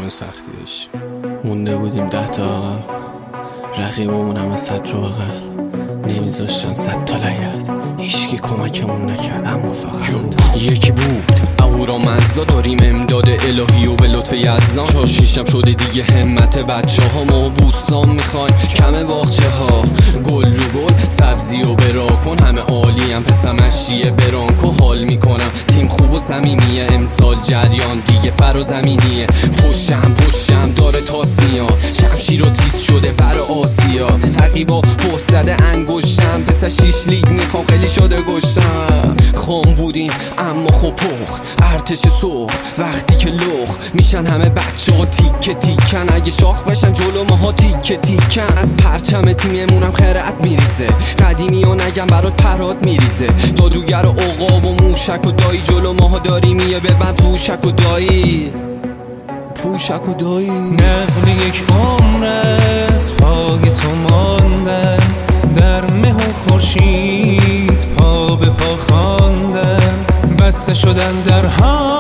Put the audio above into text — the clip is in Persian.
این سختیش مونده بودیم 10 تا عقب، رقیبمون همه 100 رو بغل، نمیذاشتن 100 تا لگد، هیچکی کمکمون نکرد اما فقط یکی بود اهورامزدا، داریم امداد الهی و به لطف یزدان. چاشیشم شده دیگه همت بچه ها، ما بوستان میخوایم کمه باغچه ها، گل رو گل سبزی و برا کن، همه عالیم پسمشیه برانکو حال میکنم، تیم خوب و صمیمیه، امسال جریان دیگه فرازمینیه، پشتم داره تاس میاد، شمشیر رو تیز شده بر آسیا، رقیبا پشت زده انگشتم، پس 6 لیگ میخوام خیلی شده گشتم، خام بودیم اما خب پخت، ارتش سرخ وقتی که لخ میشن همه بچه ها تیکه تیکن، اگه شاخ بشن جلو ماها تیکه تیکن، از پرچم تیممونم خیرت میریزه، قدیمی ها نگم برات پرات میریزه، جادوگر و عقاب و موشک و دایی، جلو ماها داری میه ببند پوشک و دایی، پوشک و دایی. نقل یک عمر از پای تو ماندن، در مه و خورشید پا به پا خواندن، بسته شدن درها